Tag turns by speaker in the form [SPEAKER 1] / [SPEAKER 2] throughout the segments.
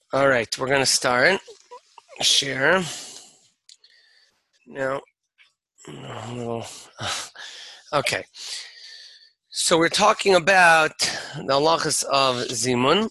[SPEAKER 1] All right, we're going to start. Share. Now, a little. Okay, so we're talking about the halachas of Zimun,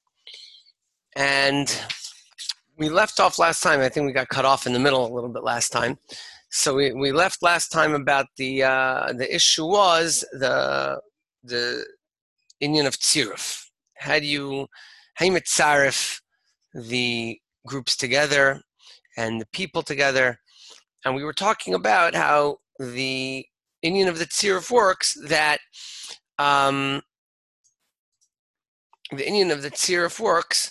[SPEAKER 1] and we left off last time. I think we got cut off in the middle a little bit last time. So we left last time about the issue was the Indian of Tziruf. How do you mitzaref the groups together and the people together? And we were talking about how the Indian of the Tziruf works, that the Indian of the Tziruf works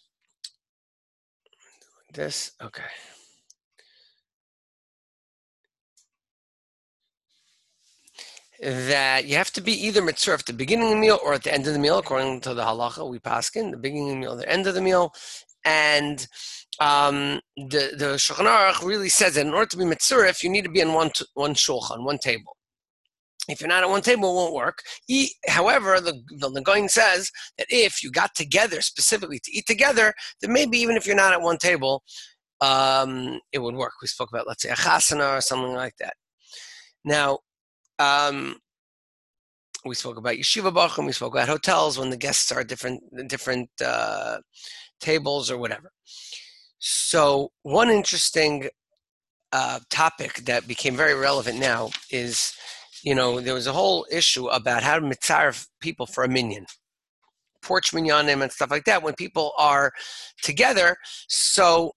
[SPEAKER 1] this, okay. That you have to be either mitzvah at the beginning of the meal or at the end of the meal, according to the halacha. We paskin the beginning of the meal, the end of the meal, and the Shulchan Aruch really says that in order to be mitzvah, you need to be on one shulchan, one table. If you're not at one table, it won't work. However, the Gaon says that if you got together specifically to eat together, then maybe even if you're not at one table, it would work. We spoke about, let's say, a chasana or something like that. Now, we spoke about yeshiva bachim. We spoke about hotels when the guests are different tables or whatever. So one interesting topic that became very relevant now is, there was a whole issue about how to mitzaref people for a minyan, porch minyanim and stuff like that, when people are together. So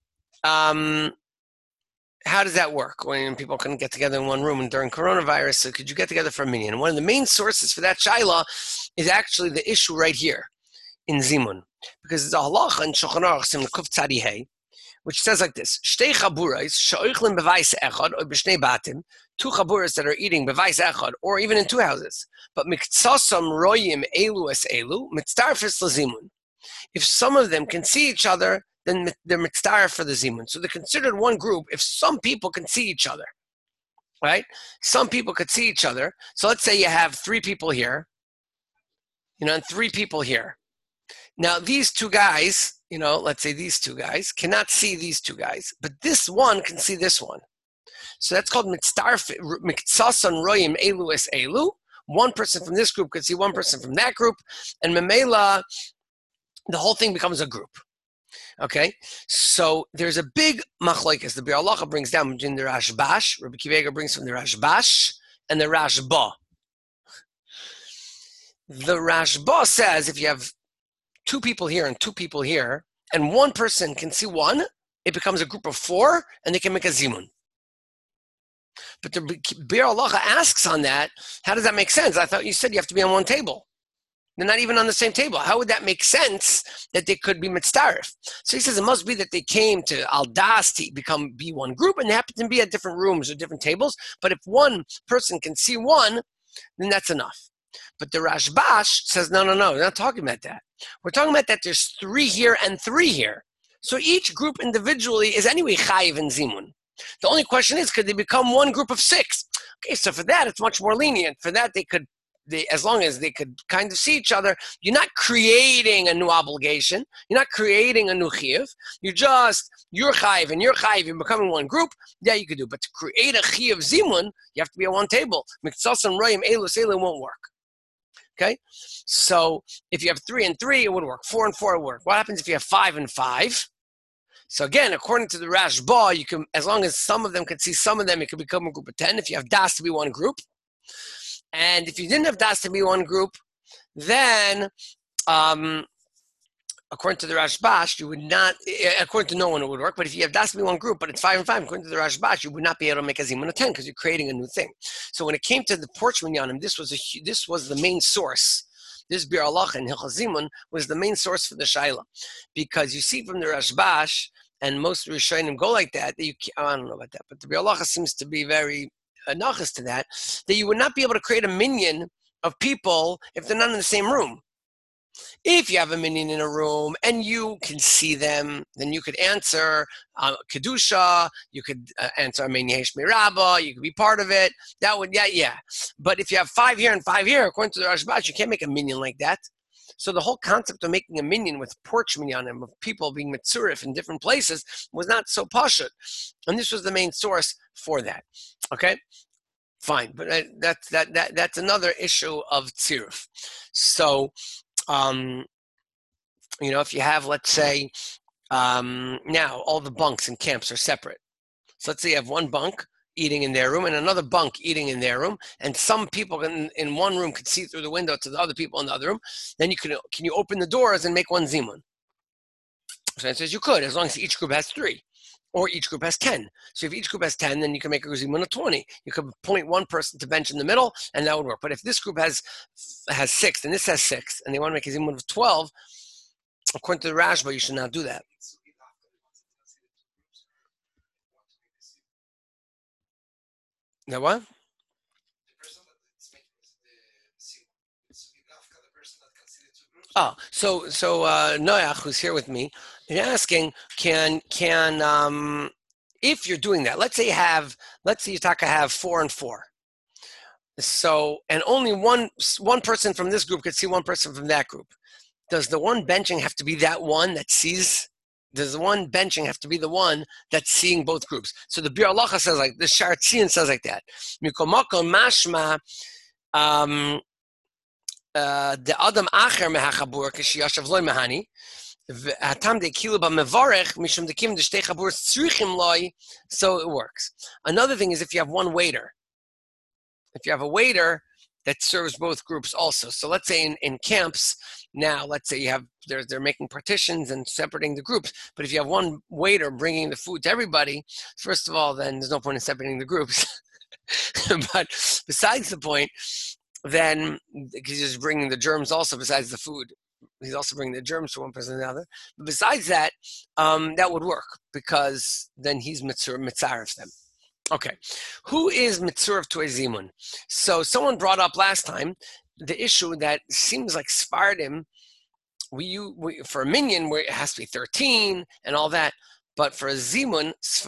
[SPEAKER 1] how does that work when people can get together in one room and during coronavirus? So could you get together for a minyan? And one of the main sources for that shaila is actually the issue right here in Zimun, because it's a halacha in Shulchan Aruch Simon Kuf Tzadi Hey, which says like this: Shtei chaburais she'oichlin bevais echad or b'shnei batim, two chaburas that are eating bevais echad or even in two houses, but miktsasam royim elu es elu mitztarfis lazimun. If some of them can see each other, then they're mitzvah for the zimun. So they're considered one group if some people can see each other, right? Some people could see each other. So let's say you have three people here, and three people here. Now these two guys, let's say these two guys cannot see these two guys, but this one can see this one. So that's called mitzvah royim elu es elu. One person from this group could see one person from that group, and memela, the whole thing becomes a group. Okay, so there's a big machlokes. The Biur Halacha brings down between the Rashbash, Rabbi Akiva Eiger brings from the Rashbash, and the Rashba. The Rashba says if you have two people here and two people here, and one person can see one, it becomes a group of four, and they can make a zimun. But the Biur Halacha asks on that, how does that make sense? I thought you said you have to be on one table. They're not even on the same table. How would that make sense that they could be mitzaref? So he says it must be that they came to Al-Das to be one group, and they happen to be at different rooms or different tables. But if one person can see one, then that's enough. But the Rashbash says, no, we're not talking about that. We're talking about that there's three here and three here. So each group individually is anyway chayiv and zimun. The only question is, could they become one group of six? Okay, so for that, it's much more lenient. For that, as long as they could kind of see each other, you're not creating a new obligation. You're not creating a new chiyuv. You're chayiv and you're chayiv. You're becoming one group. Yeah, you could do. But to create a chiyuv zimun, you have to be at one table. Miktsas and royim elu seilu won't work. Okay, so if you have 3 and 3, it would work. 4 and 4 would work. What happens if you have 5 and 5? So again, according to the Rashba, you can, as long as some of them can see some of them, it could become a group of 10. If you have das to be one group. And if you didn't have das to be one group, then, according to the Rashbash, you would not, according to no one, it would work. But if you have das to be one group, but it's 5 and 5, according to the Rashbash, you would not be able to make a zimun of 10 because you're creating a new thing. So when it came to the porch minyanim, this was the main source. This Biur Halacha and Hilchos Zimun was the main source for the shaila, because you see from the Rashbash, and most Rishonim go like that. I don't know about that, but the Biur Halacha seems to be very nachas to that you would not be able to create a minyan of people if they're not in the same room. If you have a minyan in a room and you can see them, then you could answer Kedusha, you could answer Amen Yehesh Mirabah, you could be part of it. That would, yeah. But if you have 5 here and 5 here, according to the Rashbash, you can't make a minyan like that. So the whole concept of making a minyan with porch minyanim, of people being mitzurif in different places, was not so pashut. And this was the main source for that. Okay? Fine. But that's another issue of tziruf. So, if you have, let's say, now all the bunks and camps are separate. So let's say you have one bunk eating in their room and another bunk eating in their room, and some people in one room could see through the window to the other people in the other room. Then can you open the doors and make one zimun? So it says you could, as long as each group has 3, or each group has 10. So if each group has 10, then you can make a zimun of 20. You could appoint one person to bench in the middle, and that would work. But if this group has 6 and this has 6, and they want to make a zimun of 12, according to the Rashba, you should not do that. Now what? Oh, so Noach, who's here with me, is asking, can if you're doing that, let's say you have 4 and 4. So, and only one person from this group could see one person from that group. Does the one benching have to be that one that sees? Does the one benching have to be the one that's seeing both groups? So the Bir Halacha says like the Sharatzian says like that. Mikomako mashma the Adam Acher mehachabur kishiyashav loy mehani. So it works. Another thing is if you have one waiter. If you have a waiter that serves both groups also. So let's say in camps, now let's say they're making partitions and separating the groups. But if you have one waiter bringing the food to everybody, first of all, then there's no point in separating the groups. But besides the point, then because he's bringing the germs also besides the food. He's also bringing the germs from one person to the other. But besides that, that would work because then he's mitzaref them. Okay, who is mitzuref to a zimun? So someone brought up last time the issue that seems like Sfardim, we for a minyan where it has to be 13 and all that, but for a zimun,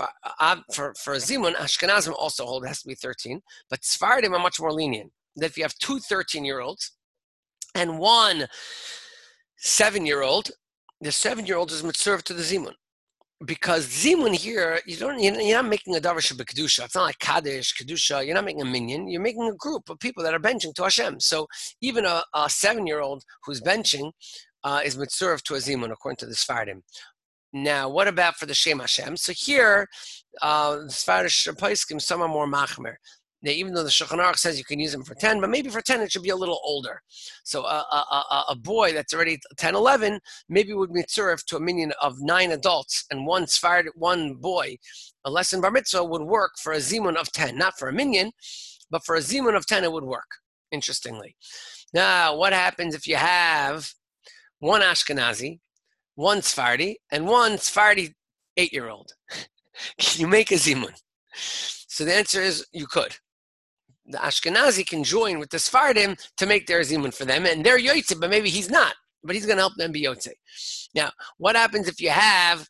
[SPEAKER 1] Ashkenazim also hold it has to be 13, but Sfardim are much more lenient. That if you have 2 13-year-olds and 1 7-year-old, the 7-year-old is mitzuref to the zimun. Because zimun here, you're not making a davar shebekdusha. It's not like kaddish, kedusha. You're not making a minyan. You're making a group of people that are benching to Hashem. So even a 7-year-old who's benching is mitzuref to a zimun according to the Sfardim. Now, what about for the Shem Hashem? So here, the Sfarish Paiskim, some are more machmer. Now, even though the Shulchan Aruch says you can use them for 10, but maybe for 10 it should be a little older. So a boy that's already 10, 11, maybe would be mitzuref to a minyan of 9 adults, and one boy, a lesson bar mitzvah would work for a zimun of 10, not for a minyan, but for a zimun of 10 it would work, interestingly. Now, what happens if you have 1 Ashkenazi, 1 Sephardi, and 1 Sephardi 8-year-old? Can you make a zimun? So the answer is you could. The Ashkenazi can join with the Sephardim to make their zimun for them, and they're yotze, but maybe he's not, but he's going to help them be yotze. Now, what happens if you have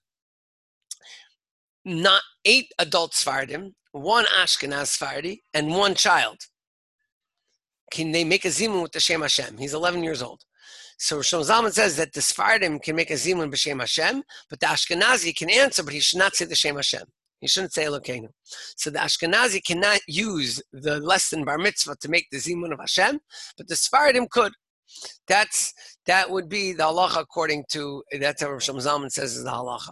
[SPEAKER 1] not 8 adult Sephardim, 1 Ashkenaz Sephardi, and 1 child? Can they make a zimun with the Shem Hashem? He's 11 years old. So Shlomo Zalman says that the Sephardim can make a zimun b'Shem Hashem, but the Ashkenazi can answer, but he should not say the Shem Hashem. He shouldn't say Elokeinu. So the Ashkenazi cannot use the less than bar mitzvah to make the zimun of Hashem, but the Sephardim could. That would be the halacha according to, that's how Shlomo Zalman says is the halacha.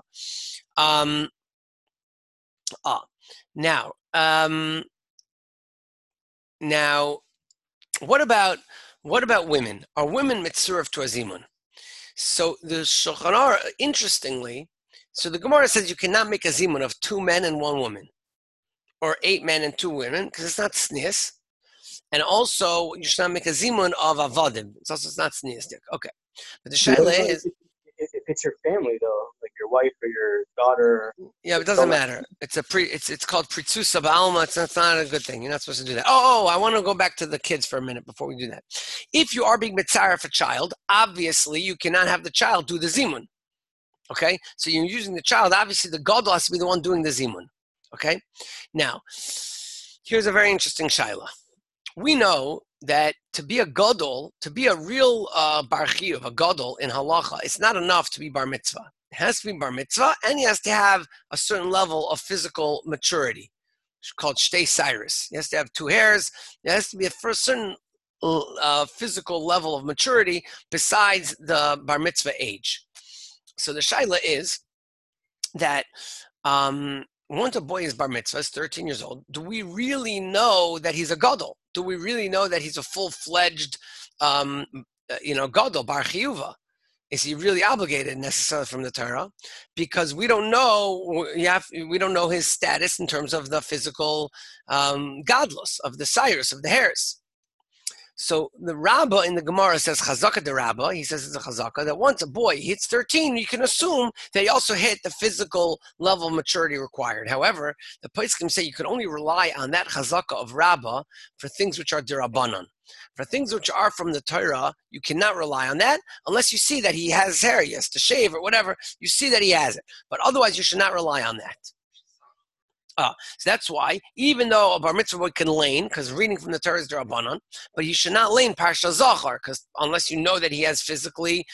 [SPEAKER 1] Now, what about women? Are women mitzuref to a zimun? So the Shulchan Aruch, interestingly, so the Gemara says you cannot make a zimun of 2 men and 1 woman, or 8 men and 2 women, because it's not snias. And also, you should not make a zimun of avadim. It's not sniastic. Okay, but the shaila is
[SPEAKER 2] if it's your family though, like your wife or your daughter.
[SPEAKER 1] Yeah, it doesn't matter. It's called pritzusa ba'alma. It's not a good thing. You're not supposed to do that. I want to go back to the kids for a minute before we do that. If you are being mitzaref for a child, obviously you cannot have the child do the zimun. Okay, so you're using the child. Obviously, the gadol has to be the one doing the zimun. Okay, now here's a very interesting shaila. We know that to be a gadol, to be a real bar chiyuv, a gadol in halacha, it's not enough to be bar mitzvah. It has to be bar mitzvah, and he has to have a certain level of physical maturity. It's called shtei cyrus. He has to have 2 hairs. It has to be a certain physical level of maturity besides the bar mitzvah age. So the shaila is that once a boy is bar mitzvah, is 13 years old, do we really know that he's a gadol? Do we really know that he's a full-fledged, gadol, bar chiyuva? Is he really obligated necessarily from the Torah? Because we don't know. We don't know his status in terms of the physical gadlus, of the cyrus, of the hairs. So the Rabbah in the Gemara says chazaka de Rabbah. He says it's a chazaka that once a boy hits 13, you can assume that he also hit the physical level of maturity required. However, the poskim say you can only rely on that chazaka of Rabbah for things which are derabanan. For things which are from the Torah, you cannot rely on that unless you see that he has hair, he has to shave or whatever. You see that he has it, but otherwise you should not rely on that. So that's why, even though a bar mitzvah boy can lane, because reading from the Torah is derabanan, but you should not lane parsha zachar, because unless you know that he has physically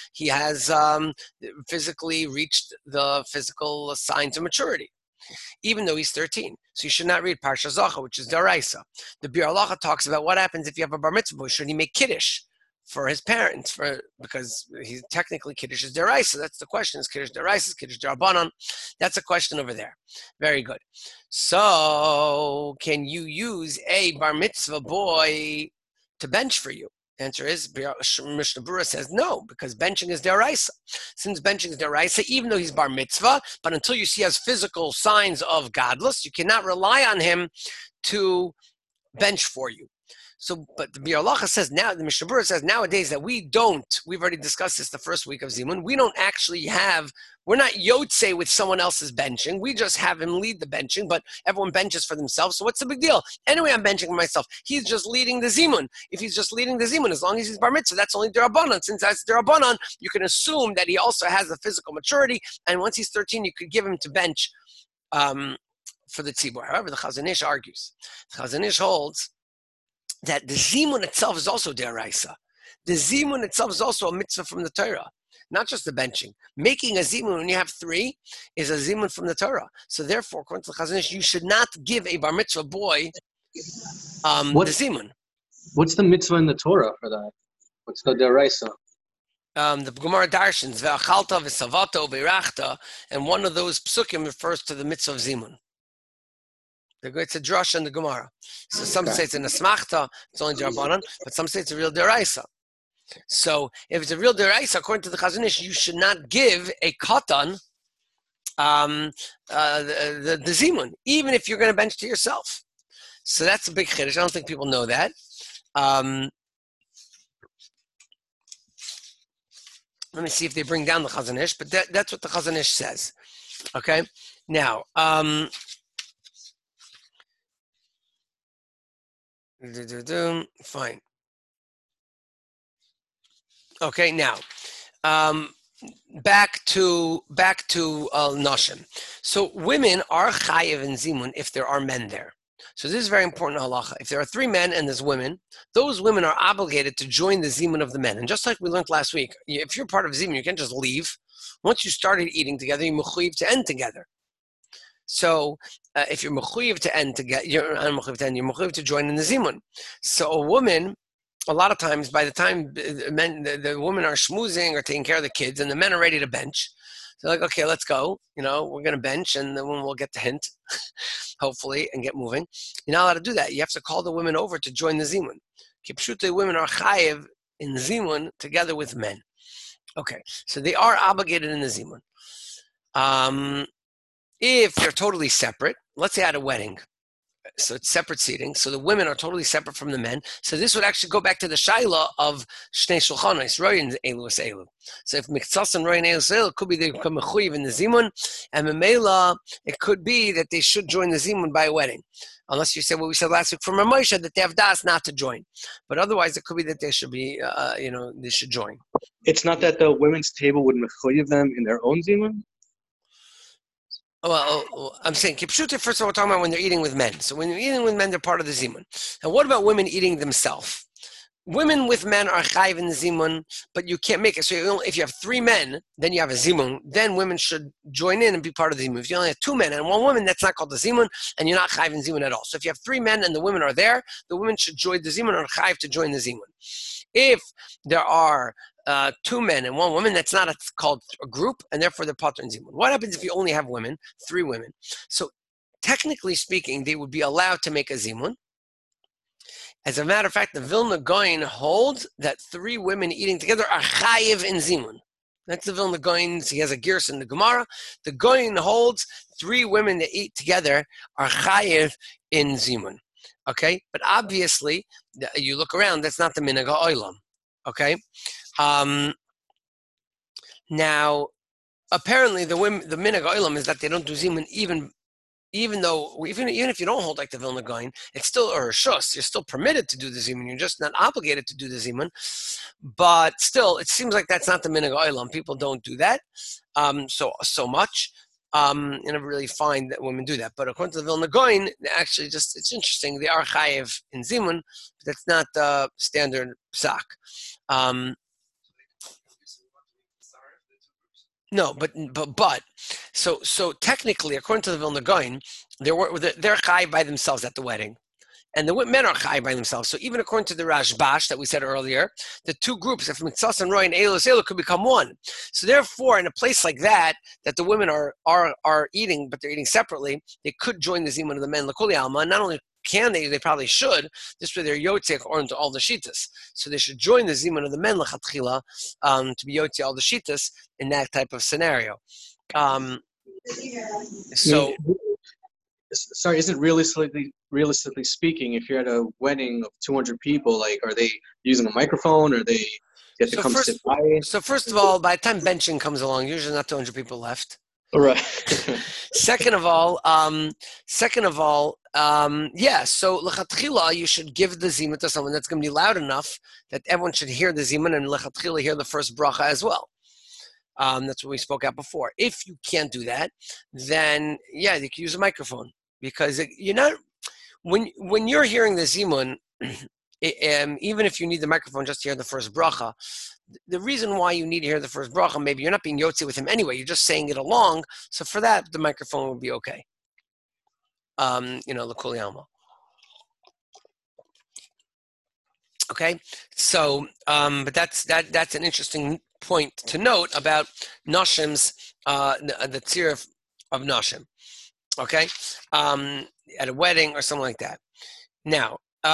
[SPEAKER 1] reached the physical signs of maturity, even though he's 13. So you should not read parsha zachar, which is daraisa. The Bir Halacha talks about what happens if you have a bar mitzvah boy. Should he make kiddush for his parents, because he's technically kiddush is deraisa? That's the question. Is kiddush deraisa? Is kiddush derabanan? That's a question over there. Very good. So, can you use a bar mitzvah boy to bench for you? Answer is, Mishnah Berurah says no, because benching is deraisa. Since benching is deraisa, even though he's bar mitzvah, but until you see he has physical signs of gadlus, you cannot rely on him to bench for you. So, but the Bir Halacha says now, the Mishnah Berurah says nowadays that we've already discussed this the first week of Zimun, we don't actually we're not yotze with someone else's benching. We just have him lead the benching, but everyone benches for themselves. So what's the big deal? Anyway, I'm benching for myself. He's just leading the Zimun. If he's just leading the Zimun, as long as he's bar mitzvah, that's only derabanan. Since that's derabanan, you can assume that he also has the physical maturity. And once he's 13, you could give him to bench for the tzibur. However, the Chazon Ish argues. The Chazon Ish holds that the zimun itself is also deraisa. The zimun itself is also a mitzvah from the Torah, not just the benching. Making a zimun when you have 3 is a zimun from the Torah. So therefore, according to the Chazon Ish, you should not give a bar mitzvah boy the zimun.
[SPEAKER 2] What's the mitzvah in the Torah for that? What's the deraisa?
[SPEAKER 1] The Gemara Darshans, ve'achalta ve'savato ve'rachta, and one of those psukim refers to the mitzvah of zimun. It's a drush in the Gemara. So some say it's an asmachta, it's only derabanan, but some say it's a real deraisa. So if it's a real deraisa, according to the Chazon Ish, you should not give a katan the zimun, even if you're going to bench to yourself. So that's a big chiddush. I don't think people know that. Let me see if they bring down the Chazon Ish, but that's what the Chazon Ish says. Okay? Now, fine. Okay, now, back to Nashim. So women are chayiv in zimun if there are men there. So this is very important halacha. If there are 3 men and there's women, those women are obligated to join the zimun of the men. And just like we learned last week, if you're part of zimun, you can't just leave. Once you started eating together, you're mechuyev to end together. So if you're mechuyev to end together, you're mechuyev to join in the zimun. So a woman, a lot of times, by the time the women are schmoozing or taking care of the kids, and the men are ready to bench, they're like, okay, let's go. We're going to bench, and the women will get the hint, hopefully, and get moving. You're not allowed to do that. You have to call the women over to join the zimun. Kipshute, women are chayiv in the zimun together with men. Okay, so they are obligated in the zimun. If they're totally separate, let's say at a wedding, so it's separate seating, so the women are totally separate from the men. So this would actually go back to the shaila of shnei shulchanos, royin elu es elu. So if miktsas and royin elu es elu, it could be they become mechuyev in the zimun, and memela, it could be that they should join the zimun by a wedding. Unless you say what we said last week from Ramosha, that they have das not to join. But otherwise, it could be that they should be, they should join.
[SPEAKER 2] It's not that the women's table would mechuyev them in their own zimun?
[SPEAKER 1] Well, I'm saying, kipshuta, first of all, we're talking about when they're eating with men. So when they're eating with men, they're part of the zimun. And what about women eating themselves? women with men are chayiv in zimun, but you can't make it. So if you have 3 men, then you have a zimun. Then women should join in and be part of the zimun. If you only have 2 men and 1 woman, that's not called the zimun, and you're not chayiv in zimun at all. So if you have 3 men and the women are there, the women should join the zimun or chayiv to join the zimun. If there are 2 men and 1 woman, that's not called a group, and therefore they're patur in zimun. What happens if you only have women, 3 women? So technically speaking, they would be allowed to make a zimun. As a matter of fact, the Vilna Gaon holds that 3 women eating together are chayiv in zimun. That's the Vilna Gaon. He has a gears in the Gemara. The Gaon holds 3 women that eat together are chayiv in zimun. Okay, but obviously, you look around. That's not the minhag ha'olam. Okay, now apparently the minhag ha'olam is that they don't do zimun even if you don't hold like the Vilna Gaon, it's still or shus. You're still permitted to do the zimun. You're just not obligated to do the zimun. But still, it seems like that's not the minhag ha'olam. People don't do that so much. You never really find that women do that. But according to the Vilna Gaon, actually, it's interesting. They are chayiv in zimun, but that's not the standard psak. No, but so technically, according to the Vilna Gaon, they're chayiv by themselves at the wedding, and the men are chayiv by themselves. So even according to the Rashbash that we said earlier, the 2 groups, if Mitzvah and Roy and Elu could become one. So therefore, in a place like that the women are eating, but they're eating separately, they could join the zimun of the men. L'kuli alma. Not only can they probably should. This way they're yotzei according to all the shitas. So they should join the zimun of the men lechatchila to be yotzei all the shitas in that type of scenario. So.
[SPEAKER 3] Sorry, is it realistically speaking, if you're at a wedding of 200 people, like, are they using a microphone, or they get to come sit by?
[SPEAKER 1] So first of all, by the time benching comes along, usually not 200 people left.
[SPEAKER 3] Right.
[SPEAKER 1] Second of all, yeah. So lechatchila, you should give the zimun to someone that's going to be loud enough that everyone should hear the zimun, and lechatchila hear the first bracha as well. That's what we spoke about before. If you can't do that, then yeah, you can use a microphone, because you're not when you're hearing the zimun, even if you need the microphone just to hear the first bracha. The reason why you need to hear the first bracha, maybe you're not being yotze with him anyway, you're just saying it along. So for that, the microphone would be okay. L'kuli alma. Okay, so but that's an interesting point to note about Nashim's the tzir of Nashim. Okay, at a wedding or something like that. Now,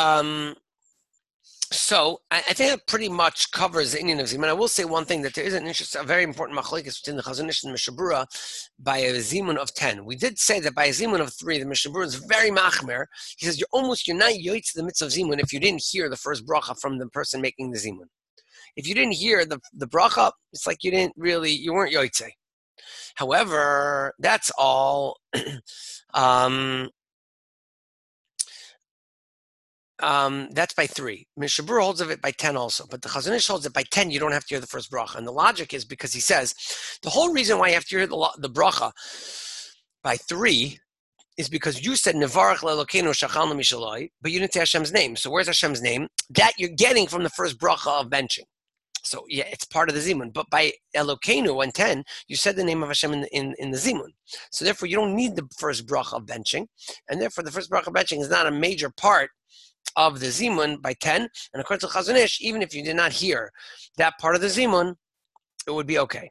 [SPEAKER 1] so I think that pretty much covers the Indian of zimun. I will say one thing, that there is a very important machlokes between the Chazon Ish and the Mishnah Berurah by a zimun of 10. We did say that by a zimun of 3, the Mishnah Berurah is very machmer. He says you're not yoytz the mitzvah of zimun if you didn't hear the first bracha from the person making the zimun. If you didn't hear the bracha, it's like you weren't yoytze. However, that's all. That's by 3. Mishnah Berurah holds of it by 10 also, but the Chazon Ish holds it by 10. You don't have to hear the first bracha, and the logic is because he says the whole reason why you have to hear the bracha by 3 is because you said Nevarach le'Elokeinu shachalnu mishaloi, but you didn't say Hashem's name. So where's Hashem's name? That you're getting from the first bracha of benching. So yeah, it's part of the zimun. But by Elokeinu and 10, you said the name of Hashem in the zimun. So therefore, you don't need the first bracha of benching, and therefore the first bracha of benching is not a major part of the zimun by 10. And according to Chazon Ish, even if you did not hear that part of the zimun, it would be okay.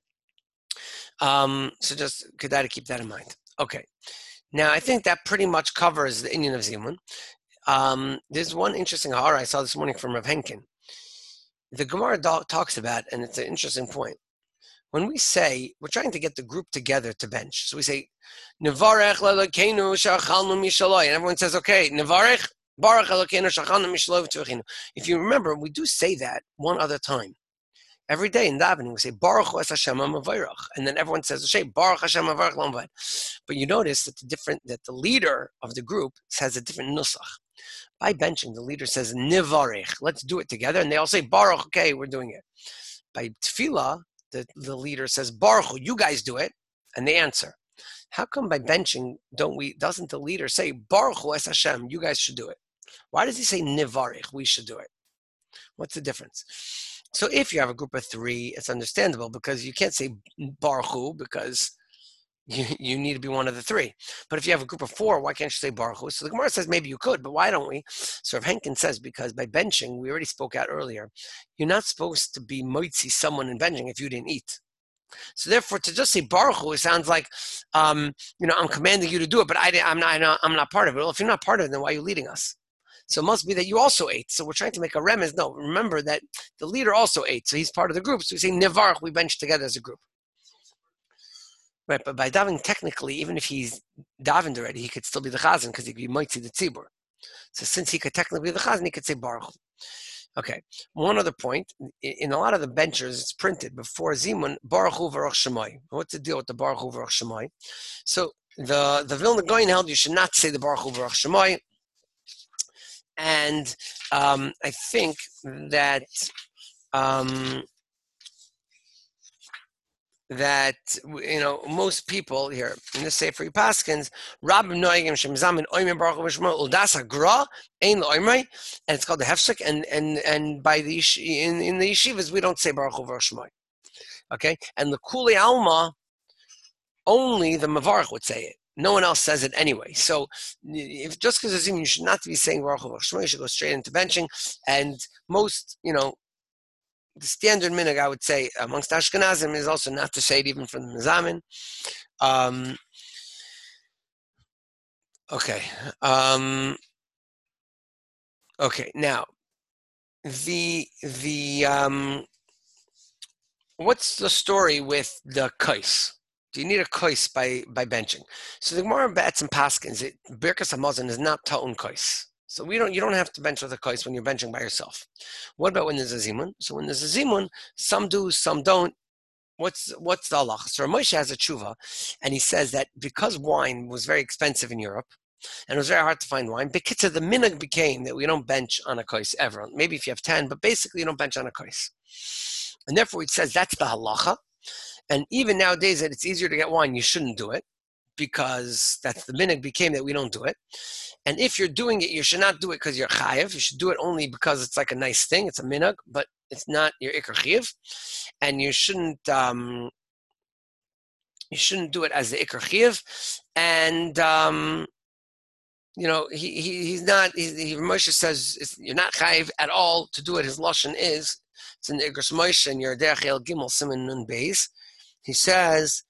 [SPEAKER 1] So just kedai to keep that in mind. Okay. Now I think that pretty much covers the Indian of zimun. There's one interesting ha'ara I saw this morning from Rav Henkin. The Gemara talks about, and it's an interesting point. When we say, we're trying to get the group together to bench. So we say, Nevarech le'Elokeinu shachalnu mishaloi. And everyone says, okay, Nevarech, Baruch Elokeinu shachalnu mishaloi v'tuvachinu. If you remember, we do say that one other time. Every day in davening, we say, Baruch es Hashem ha'mavarach. And then everyone says, Baruch Hashem ha'mavarach l'mavad. But you notice that the leader of the group has a different nusach. By benching, the leader says, Nivarech, let's do it together. And they all say, Baruch, okay, we're doing it. By tefillah, the leader says, Baruch, you guys do it. And they answer. How come by benching, doesn't the leader say, Baruch es Hashem, you guys should do it? Why does he say Nivarech, we should do it? What's the difference? So if you have a group of 3, it's understandable because you can't say Baruch Hu because you need to be one of the 3. But if you have a group of 4, why can't you say Baruch Hu? So the Gemara says maybe you could, but why don't we? So Rav Henkin says because by benching, we already spoke out earlier, you're not supposed to be moitzi someone in benching if you didn't eat. So therefore, to just say Baruch Hu, it sounds like, I'm commanding you to do it, but I'm not part of it. Well, if you're not part of it, then why are you leading us? So it must be that you also ate. So we're trying to make a remez. No, remember that the leader also ate, so he's part of the group. So we say Nevarch, we bench together as a group. Right, but by davening, technically, even if he's davened already, he could still be the chazan because he could be moitzi the tzibur. So since he could technically be the chazan, he could say Baruch Hu. Okay, one other point. In a lot of the benchers, it's printed before Zimun, Baruch Hu V'Roch Shemai. What's the deal with the Baruch Hu V'Roch Shemai? So the Vilna Gaon held you should not say the Baruch Hu V'Roch Shemai. And I think that most people here in the Sefer Paskins, Rabbim Noegim Shemzamin Oimer Baruch Hu V'Shemai Uldas Hagra Ein Loimrei, and it's called the Hefsek. And by the in the yeshivas we don't say Baruch Hu V'Roch Shemai. Okay, and the Kuli Alma, only the Mavarch would say it. No one else says it anyway. So if just because you should not be saying Baruch Hu V'Roch Shemai, you should go straight into benching. And most, the standard minhag, I would say, amongst Ashkenazim is also not to say it even from the Mezamin. Okay. Okay. Now, what's the story with the kais? Do you need a kais by benching? So the Gemara bats and paskins, Birkas Hamazon is not ta'un kais. So you don't have to bench with a kais when you're benching by yourself. What about when there's a zimun? So when there's a zimun, some do, some don't. What's the halach? So Moshe has a tshuva, and he says that because wine was very expensive in Europe, and it was very hard to find wine, Bekitza, the minhag became that we don't bench on a kais ever. Maybe if you have 10, but basically you don't bench on a kais. And therefore it says that's the halacha. And even nowadays that it's easier to get wine, you shouldn't do it because that's the minhag became that we don't do it. And if you're doing it, you should not do it because you're chayiv. You should do it only because it's like a nice thing. It's a minhag, but it's not your ikar chayiv. And you shouldn't do it as the ikar chayiv. And Moshe says you're not chayiv at all to do it. His lashon is it's in the Igros Moshe and your derech el gimel siman nun beis. He says,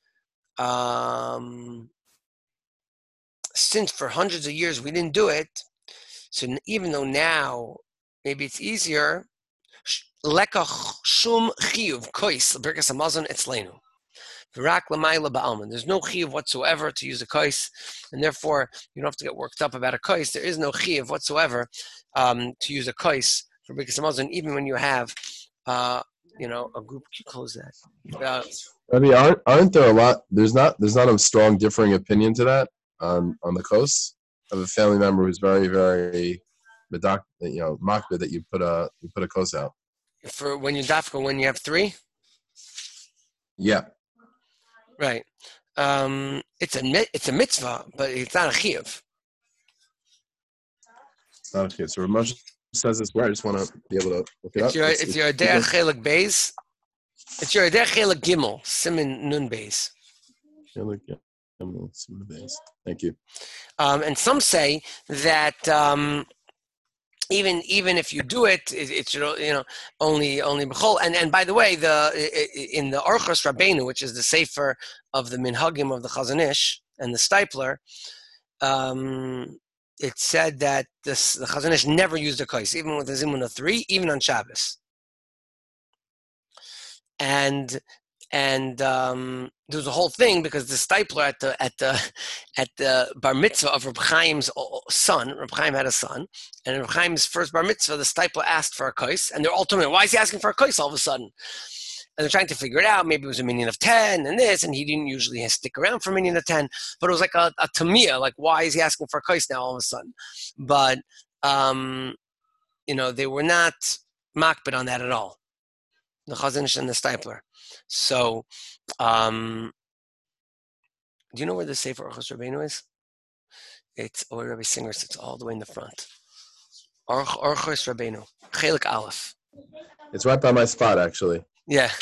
[SPEAKER 1] since for hundreds of years we didn't do it, so even though now maybe it's easier, lekach shum chiyuv kois l'birkas hamazon etzleinu v'rak l'mayla ba'alman. There's no chiyuv whatsoever to use a kois, and therefore you don't have to get worked up about a kois. There is no chiyuv whatsoever to use a kois for birkas hamazon, even when you have a group. Can you close that?
[SPEAKER 4] I mean, aren't there a lot? There's not a strong differing opinion to that on the coast. I have a family member who's very, very makbid that you put a coast out
[SPEAKER 1] for when you dafka when you have 3.
[SPEAKER 4] Yeah.
[SPEAKER 1] Right. It's a mitzvah, but it's not a chiyuv.
[SPEAKER 4] It's not a chiyuv. So Ramesh says this where I just want to be able to look it up.
[SPEAKER 1] It's your derech chelik beis. It's your derech chelik gimel siman nun beis.
[SPEAKER 4] Thank you.
[SPEAKER 1] And some say that even if you do it, it should only b'chol. And by the way, in the Orchos Rabbeinu, which is the sefer of the minhagim of the Chazon Ish and the Stipler, it said that the Chazon Ish never used a kais, even with the zimun of 3, even on Shabbos. And there was a whole thing because the Stipler at the bar mitzvah of Reb Chaim's son, Reb Chaim had a son, and Reb Chaim's first bar mitzvah, the Stipler asked for a kais, and they're all told me, why is he asking for a kais all of a sudden? And they're trying to figure it out. Maybe it was a minyan of 10 and this, and he didn't usually stick around for a minyan of 10, but it was like a tamiyah, like why is he asking for a kais now all of a sudden? But they were not makbid on that at all, the Chazon Ish and the Stipler. So, do you know where the Sefer Orchos Rabbeinu is? It's where Rabbi Singer sits all the way in the front. Orchos Rabbeinu, Chelik Aleph.
[SPEAKER 4] It's right by my spot, actually.
[SPEAKER 1] Yeah.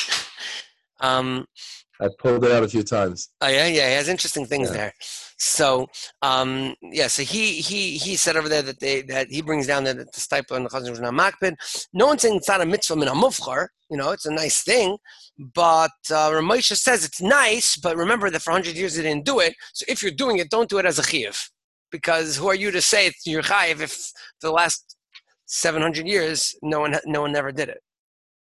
[SPEAKER 4] I pulled it out a few times.
[SPEAKER 1] Oh yeah, he has interesting things
[SPEAKER 4] Yeah.
[SPEAKER 1] there. So so he said over there that he brings down that the stipler and the chazon was not makbid. No one's saying it's not a mitzvah min hamufchar. It's a nice thing, but Ramosha says it's nice. But remember that for 100 years they didn't do it. So if you're doing it, don't do it as a chiyuv, because who are you to say it's your chayiv if for the last 700 years no one never did it?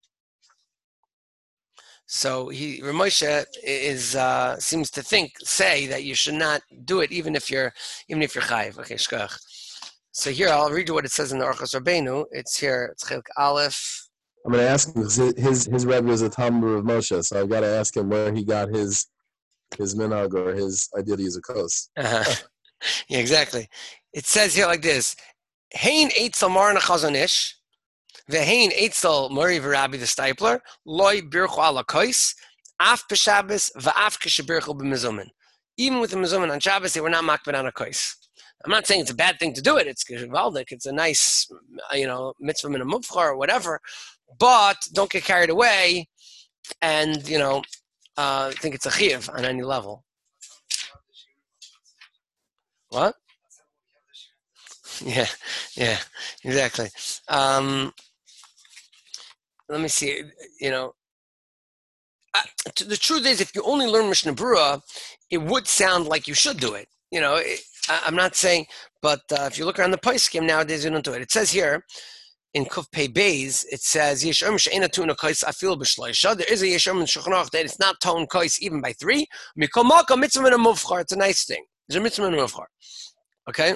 [SPEAKER 1] So Ramosha seems to say that you should not do it even if you're chayiv. Okay, shkach. So here I'll read you what it says in the Orchos Rabbeinu. It's here. It's Chilk Aleph.
[SPEAKER 4] I'm going to ask him because his rebbe was a Talmud of Moshe, so I've got to ask him where he got his minhag or his idea to use a kos.
[SPEAKER 1] Yeah, exactly. It says here like this: Hein eitzel marna chazon ish. Vehein eitzel Mori v'Rabbi the Stipler loy birchu ala kois af b'Shabbos v'af k'shebirchu b'mezumin. Even with the mezumin on Shabbos, they were not makbid on a kois. I'm not saying it's a bad thing to do it. It's gewaldik. It's a nice, mitzvah min hamufchar or whatever. But don't get carried away, and think it's a chiyuv on any level. What? Yeah, exactly. Let me see. The truth is, if you only learn Mishnah Berurah, it would sound like you should do it. I'm not saying, but if you look around the Poskim nowadays, you don't do it. It says here in Kuf Pei Beis, it says Yeshom she'ena tuna kois afil b'shloisha. There is a Yeshom in Shulchan Aruch that it's not tone kois even by 3. Mikol malka mitzvah min hamufchar. It's a nice thing. It's a mitzvah min hamufchar. Okay.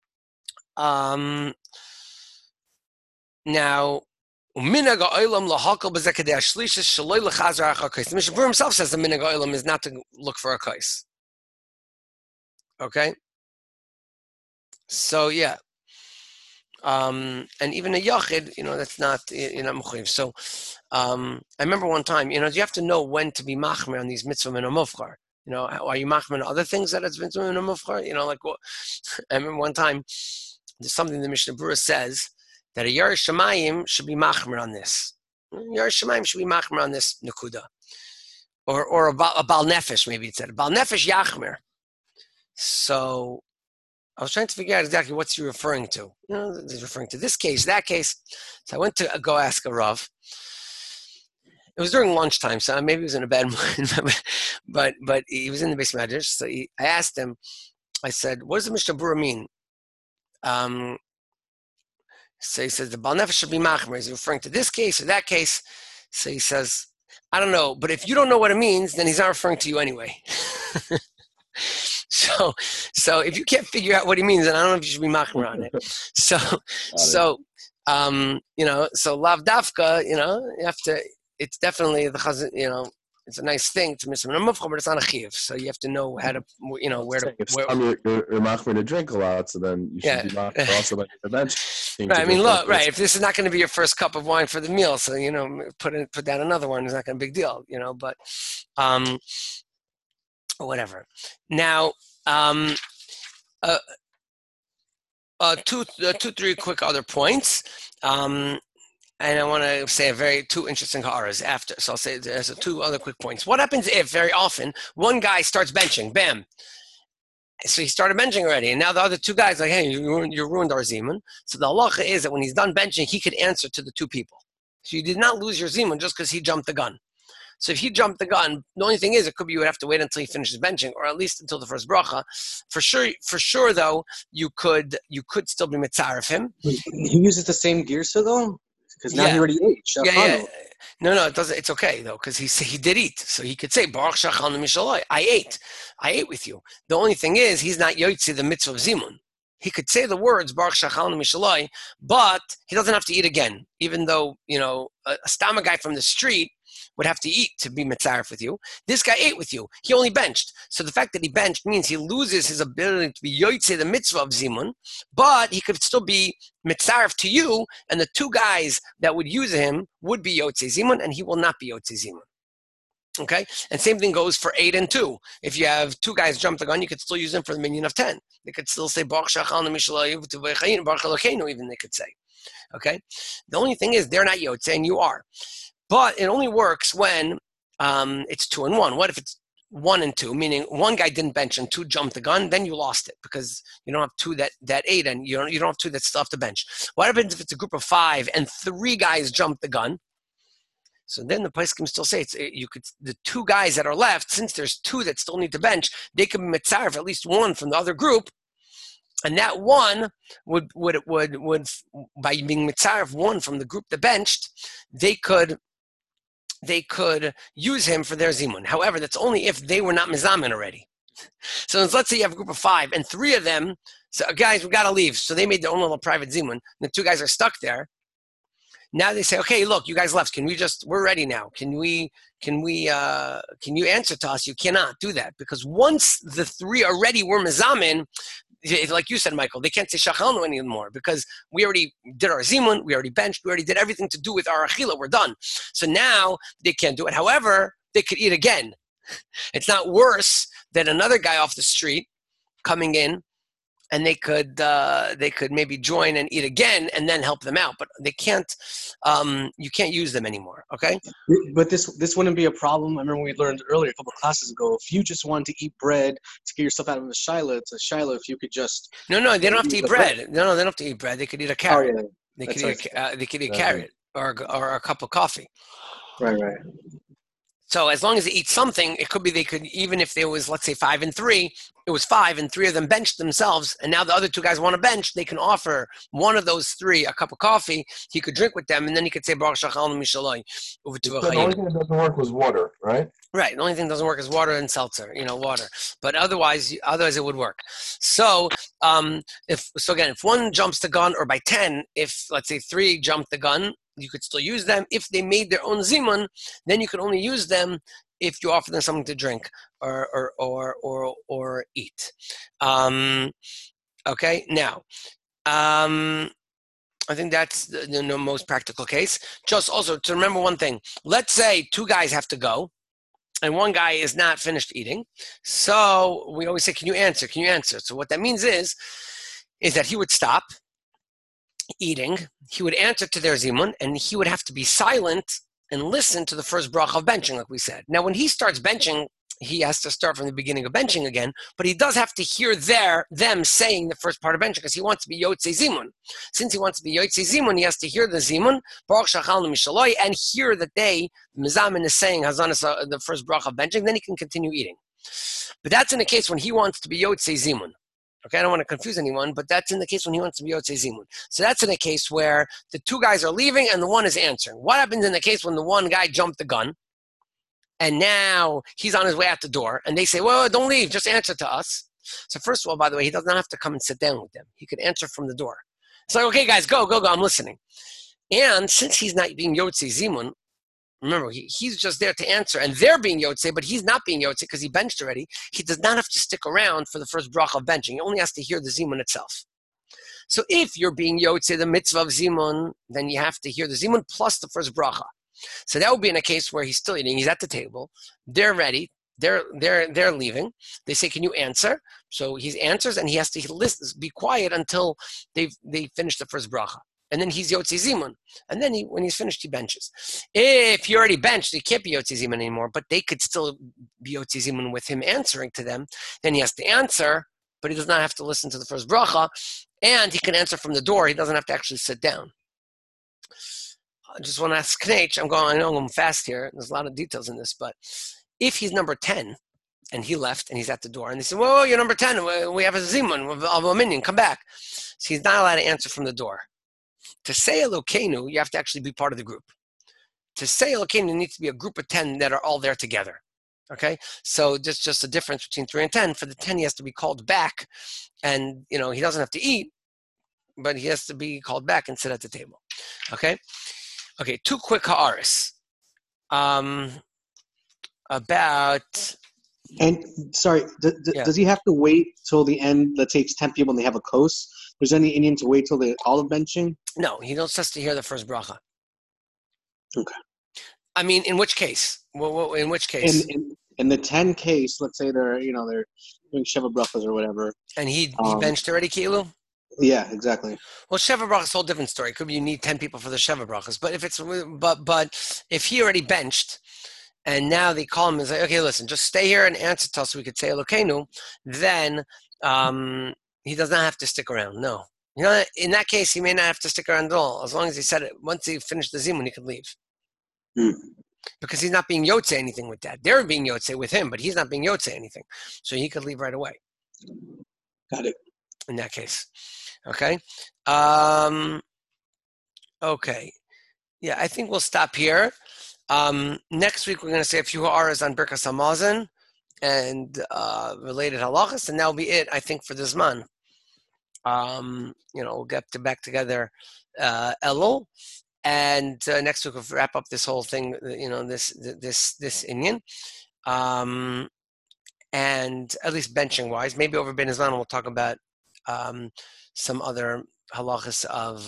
[SPEAKER 1] Now. The Mishnah Berurah himself says the minhag ha'olam is not to look for a kais. Okay? So, yeah. And even a yachid, that's not, you're not mechuyev. So, I remember one time, you have to know when to be machmer on these mitzvah min hamufchar. Are you machmer on other things that it's mitzvah min hamufchar? I remember one time, there's something the Mishnah Berurah says, that a Yerush Shamayim should be machmer on this. Yerush Shamayim should be machmer on this nekuda. Or a Baal Nefesh, maybe it said. A Baal Nefesh Yachmer. So I was trying to figure out exactly what's he referring to. He's referring to this case, that case. So I went to go ask a Rav. It was during lunchtime, so maybe he was in a bad mood. but he was in the basement medrash. So I asked him, I said, what does the Mishnah Berurah mean? So he says the Baal Nefesh should be machmer. Is he referring to this case or that case? So he says, I don't know. But if you don't know what it means, then he's not referring to you anyway. So if you can't figure out what he means, then I don't know if you should be machmer on it. So lav dafka, you have to. It's definitely the chazan. It's a nice thing to miss a mufcha, but it's not a chiyuv. So you have to know how to, where to.
[SPEAKER 4] You're machmer to drink a lot, so then you should be machmer also by the bench.
[SPEAKER 1] Right. I mean, look, right. If this is not going to be your first cup of wine for the meal, so put down another one. It's not going to be a big deal, but whatever. Now, three quick other points. And I want to say two interesting ha'aras after. So I'll say there's 2 other quick points. What happens if, very often, one guy starts benching, bam. So he started benching already, and now the other 2 guys like, hey, you ruined our zimun. So the halacha is that when he's done benching, he could answer to the 2 people. So you did not lose your zimun just because he jumped the gun. So if he jumped the gun, the only thing is, it could be you would have to wait until he finishes benching, or at least until the first bracha. For sure, though, you could still be mitzaref him.
[SPEAKER 3] He uses the same girsa though. Because now he already ate.
[SPEAKER 1] Yeah. No, it doesn't. It's okay though, because he did eat, so he could say Baruch Shachalnu Mishaloi. I ate with you. The only thing is, he's not yotzi the mitzvah of zimun. He could say the words Baruch Shachalnu Mishaloi, but he doesn't have to eat again. Even though a stama guy from the street would have to eat to be mitzaref with you. This guy ate with you. He only benched. So the fact that he benched means he loses his ability to be yotzei the mitzvah of zimun, but he could still be mitzaref to you, and the 2 guys that would use him would be yotzei zimun, and he will not be yotzei zimun. Okay? And same thing goes for 8 and 2. If you have 2 guys jump the gun, you could still use them for the minion of 10. They could still say Baruch Shachalnu Mishaloi Baruch Elokeinu, even they could say. Okay, the only thing is they're not Yotze and you are, but it only works when it's 2 and 1. What if it's 1 and 2, meaning one guy didn't bench and 2 jumped the gun? Then you lost it because you don't have 2 that ate, and you don't have 2 that still have to bench. What happens if it's a group of 5 and 3 guys jump the gun? So then the place can still say the 2 guys that are left, since there's 2 that still need to bench, they can be mitzaref at least 1 from the other group, and that 1 would by being mitzaref 1 from the group that benched, they could use him for their zimun. However, that's only if they were not mizamin already. So let's say you have a group of 5 and 3 of them, so guys, we got to leave. So they made their own little private zimun. The 2 guys are stuck there. Now they say, okay, look, you guys left. We're ready now. Can you answer to us? You cannot do that because once the 3 already were mizamin, like you said, Michael, they can't say shachalnu anymore because we already did our zimun, we already benched, we already did everything to do with our achila. We're done. So now they can't do it. However, they could eat again. It's not worse than another guy off the street coming in, and they could maybe join and eat again and then help them out, but they can't. You can't use them anymore. Okay.
[SPEAKER 3] But this wouldn't be a problem. I remember we learned earlier a couple of classes ago. If you just wanted to eat bread to get yourself out of the shiloh, it's a shiloh. If you could just
[SPEAKER 1] no, they don't have to eat bread. No, they don't have to eat bread. They could eat a carrot.
[SPEAKER 3] Oh, yeah.
[SPEAKER 1] They could eat a carrot or a cup of coffee.
[SPEAKER 3] Right.
[SPEAKER 1] So as long as they eat something, it could be they could, even if there was, let's say 5 and 3, it was 5 and 3 of them benched themselves, and now the other 2 guys want to bench, they can offer one of those 3 a cup of coffee, he could drink with them, and then he could say, Baruch Shachalnu Mishaloi.
[SPEAKER 4] The only thing that doesn't work was water, right?
[SPEAKER 1] Right. The only thing that doesn't work is water and seltzer, water. But otherwise it would work. So if 1 jumps the gun, or by 10, if let's say 3 jump the gun, you could still use them. If they made their own zimun, then you can only use them if you offer them something to drink or eat. Okay. Now, I think that's the most practical case. Just also to remember one thing. Let's say 2 guys have to go, and 1 guy is not finished eating. So we always say, can you answer? Can you answer? So what that means is that he would stop eating, he would answer to their zimun, and he would have to be silent and listen to the first bracha of benching, like we said. Now, when he starts benching, he has to start from the beginning of benching again, but he does have to hear them saying the first part of benching because he wants to be Yotzei Zimun. Since he wants to be Yotzei Zimun, he has to hear the Zimun, Baruch Shachalnu Mishaloi, and hear that Mizamin is saying Hazanas, the first bracha of benching, then he can continue eating. But that's in the case when he wants to be Yotzei Zimun. Okay, I don't want to confuse anyone, but that's in the case when he wants to be Yotzei Zimun. So that's in a case where the 2 guys are leaving and the 1 is answering. What happens in the case when the 1 guy jumped the gun and now he's on his way out the door and they say, well, don't leave, just answer to us. So first of all, by the way, he doesn't have to come and sit down with them. He could answer from the door. It's like, okay, guys, go, I'm listening. And since he's not being Yotzei Zimun, remember, he's just there to answer, and they're being Yotzei, but he's not being Yotzei because he benched already. He does not have to stick around for the first bracha of benching. He only has to hear the Zimun itself. So if you're being Yotzei, the mitzvah of Zimun, then you have to hear the Zimun plus the first bracha. So that would be in a case where he's still eating, he's at the table, they're ready, they're leaving. They say, can you answer? So he answers, and he has to be quiet until they finish the first bracha. And then he's Yotzei Zimun. And then when he's finished, he benches. If you already benched, he can't be Yotzei Zimun anymore, but they could still be Yotzei Zimun with him answering to them. Then he has to answer, but he does not have to listen to the first bracha, and he can answer from the door. He doesn't have to actually sit down. I just want to ask Knech, I know I'm fast here. There's a lot of details in this, but if he's number 10, and he left, and he's at the door, and they say, whoa, you're number 10. We have a Zimun of a minion. Come back. So he's not allowed to answer from the door. To say Elokeinu, you have to actually be part of the group. To say Elokeinu, needs to be a group of 10 that are all there together. Okay? So there's just a difference between 3 and 10. For the 10, he has to be called back. And, he doesn't have to eat, but he has to be called back and sit at the table. Okay? Okay, 2 quick ha'aris. About...
[SPEAKER 3] And, sorry, does he have to wait till the end? Let's say it's 10 people and they have a kos. Is there any Indian to wait till the olive benching?
[SPEAKER 1] No, he just has to hear the first bracha.
[SPEAKER 3] Okay.
[SPEAKER 1] I mean, in which case? In which case?
[SPEAKER 3] In the 10 case, let's say they're doing Sheva brachas or whatever.
[SPEAKER 1] And he benched already, Kilu?
[SPEAKER 3] Yeah, exactly.
[SPEAKER 1] Well, Sheva Brachas is a whole different story. It could be you need 10 people for the Sheva Brachas. But but if he already benched and now they call him and say, okay, listen, just stay here and answer to us so we could say Elokeinu, then he does not have to stick around. No. You know, in that case, he may not have to stick around at all. As long as he said it, once he finished the Zimun, he could leave. Because he's not being Yotze anything with that. They're being Yotze with him, but he's not being Yotze anything. So he could leave right away.
[SPEAKER 3] Got it.
[SPEAKER 1] In that case. Okay. Okay. Yeah, I think we'll stop here. Next week, we're going to say a few hours on Birkas Hamazon and related halachas, and that'll be it, I think, for this month. We'll get back together Elul, and next week we'll wrap up this whole thing, this Inyan. And at least benching wise, maybe over Ben Izman we'll talk about some other halachas of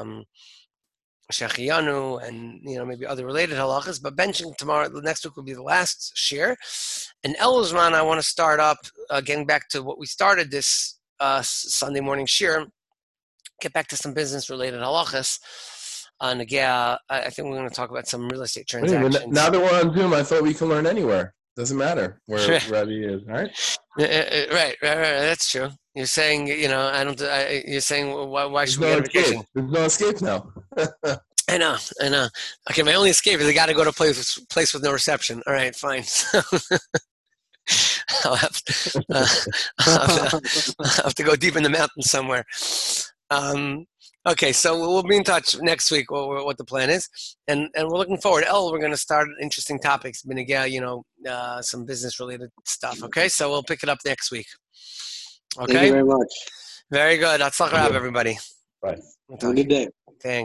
[SPEAKER 1] Shechiyanu and maybe other related halachas. But benching tomorrow, next week will be the last shir. And Elul Zman, I want to start up getting back to what we started this Sunday morning shir. Get back to some business related halachas. And again, I think we're going to talk about some real estate transactions.
[SPEAKER 4] Now that we're on Zoom, I thought we can learn anywhere. Doesn't matter where Rabbi is, right?
[SPEAKER 1] Right. That's true. You're saying, you're saying, why should we go on vacation?
[SPEAKER 4] There's no escape now.
[SPEAKER 1] I know. Okay, my only escape is I got to go to a place with no reception. All right, fine. I'll have to go deep in the mountains somewhere. Okay, so we'll be in touch next week what the plan is, and we're looking forward. We're going to start interesting topics, some business related stuff. Okay, so we'll pick it up next week. Okay.
[SPEAKER 3] Thank you very much.
[SPEAKER 1] Very good. Hatzlach Rab, everybody.
[SPEAKER 4] Bye.
[SPEAKER 3] Have a good day.
[SPEAKER 1] Thanks.